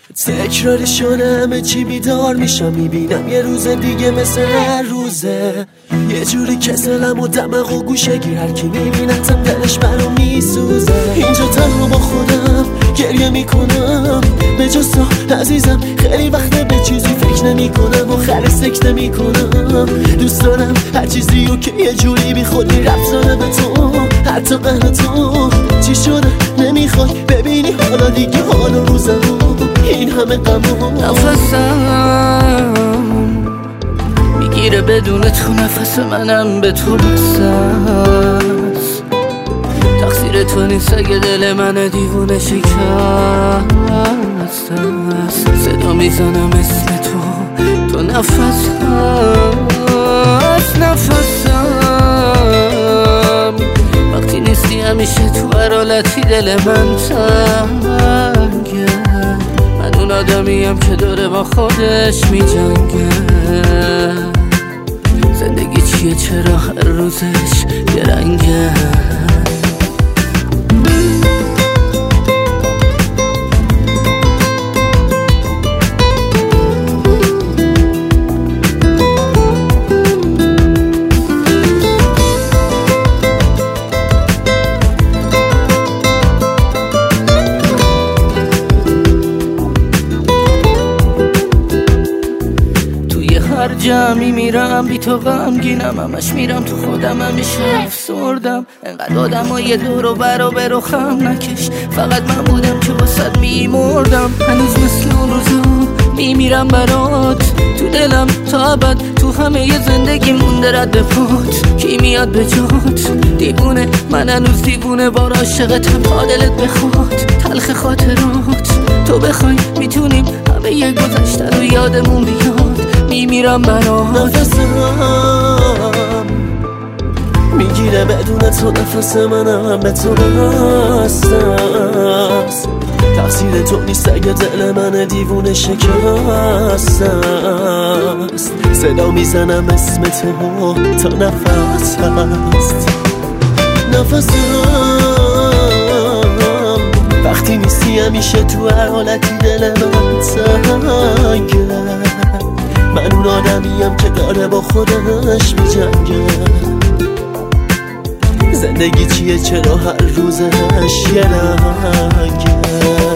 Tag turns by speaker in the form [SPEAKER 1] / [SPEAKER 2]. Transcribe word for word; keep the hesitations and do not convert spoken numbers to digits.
[SPEAKER 1] تکراری شده همه چی بیدار میشم، میبینم یه روز دیگه مثل هر روزه، یه جوری کسلم و دماغ و گوشه گیر، هر کی میبینتم دلش برام میسوزه. اینجا تنها با خودم گریه میکنم، به جز تو عزیزم خیلی وقته به چیزی فکر نمی کنم و خیلی سکته میکنم. دوست دارم هر چیزی رو که یه جوری بی خودی ربط داره به تو، حتی قهر تو چی شده نمیخوای ببینی حالا دیگه حال و روزم این همه غمو.
[SPEAKER 2] نفسم میگیره بدون تو، نفس منم به تو بسست، تقصیر تو نیست اگه دل من دیوونه شکست است. صدا میزنم اسم تو، تو نفسم نفسم وقتی نیستی همیشه تو هر حالتی دل من تنگه. من اون آدمیم که داره با خودش میجنگه. زندگی چیه چرا هر روزش یه رنگه؟ هر جمعی میرم بی تو غمگینم، همش میرم تو خودم همیشه افسردم. انقدر آدم ها یه دور و برا برو خم نکش، فقط من بودم که واسد میمردم. هنوز مثل اون روزا میمیرم برات، تو دلم تا ابد، تو همه ی زندگی مونده رد پات. کی میاد به جات دیوونه، من هنوز دیوونه بار عاشقتم، تا دلت بخواد تلخ خاطرات. تو بخوای میتونیم همه ی گذشته رو یادمون بیاد، میمیرم برات.
[SPEAKER 1] نفسم میگیره بدون تو، نفس منم به تو بستست، تقصیر تو نیست اگه دل من دیوونه شکست است. صدا میزنم اسم تو، تا نفس هست. نفسم وقتی نیستی همیشه تو هر حالتی دل من تنگه. من اون آدمیم که داره با خودش میجنگه. زندگی چیه چرا هر روزش یه رنگه؟